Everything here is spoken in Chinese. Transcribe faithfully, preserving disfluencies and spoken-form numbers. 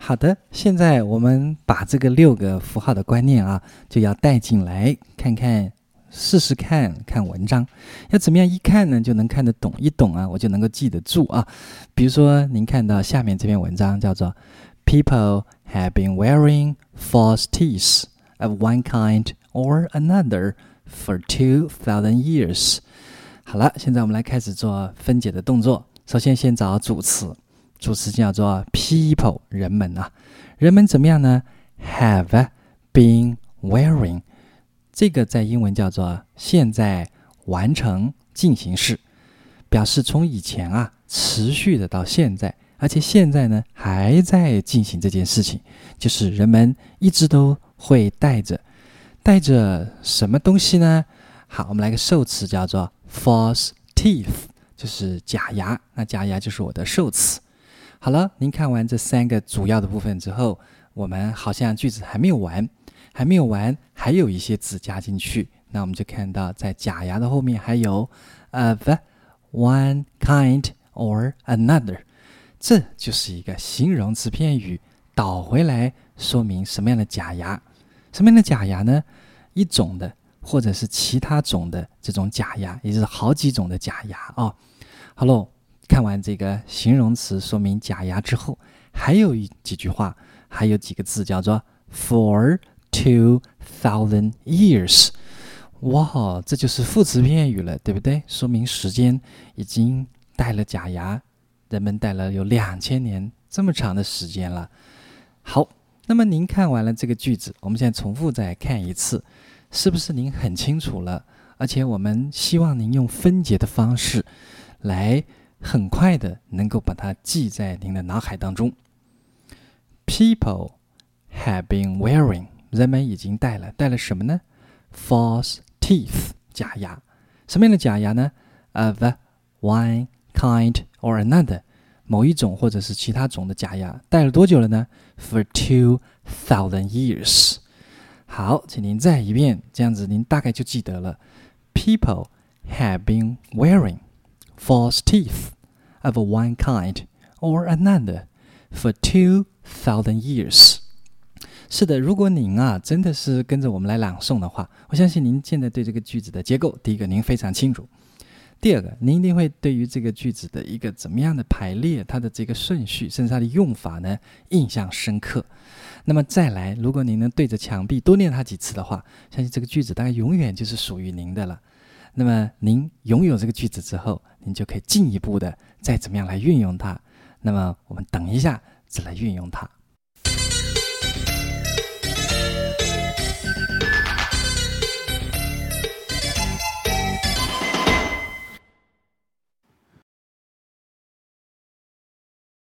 好的，现在我们把这个六个符号的观念啊，就要带进来，看看，试试看看文章，要怎么样一看呢就能看得懂，一懂啊我就能够记得住啊。比如说您看到下面这篇文章叫做 People have been wearing false teeth of one kind or another for two thousand years。 好了，现在我们来开始做分解的动作。首先先找主词，主词叫做 people， 人们啊，人们怎么样呢？ have been wearing， 这个在英文叫做现在完成进行式，表示从以前啊持续的到现在，而且现在呢还在进行这件事情，就是人们一直都会带着带着什么东西呢？好，我们来个受词叫做 false teeth， 就是假牙，那假牙就是我的受词。好了，您看完这三个主要的部分之后，我们好像句子还没有完，还没有完，还有一些字加进去。那我们就看到在假牙的后面还有 of one kind or another， 这就是一个形容词片语，倒回来说明什么样的假牙。什么样的假牙呢？一种的或者是其他种的这种假牙，也就是好几种的假牙啊、哦。好喽，看完这个形容词说明假牙之后，还有几句话，还有几个字叫做 for two thousand years。 哇，这就是副词片语了，对不对？说明时间已经戴了假牙，人们戴了有两千年这么长的时间了。好，那么您看完了这个句子，我们现在重复再看一次，是不是您很清楚了？而且我们希望您用分解的方式来很快的能够把它记在您的脑海当中。 People have been wearing， 人们已经戴了戴了什么呢？ False teeth， 假牙。什么样的假牙呢？ Of one kind or another， 某一种或者是其他种的假牙。戴了多久了呢？ For two thousand years。 好，请您再一遍，这样子您大概就记得了。 People have been wearing false teeth of one kind or another for two thousand years。 是的，如果您啊真的是跟着我们来朗诵的话，我相信您现在对这个句子的结构，第一个您非常清楚，第二个您一定会对于这个句子的一个怎么样的排列，它的这个顺序甚至它的用法呢印象深刻。那么再来，如果您能对着墙壁多念它几次的话，相信这个句子大概永远就是属于您的了。那么您拥有这个句子之后，您就可以进一步的再怎么样来运用它。那么我们等一下再来运用它。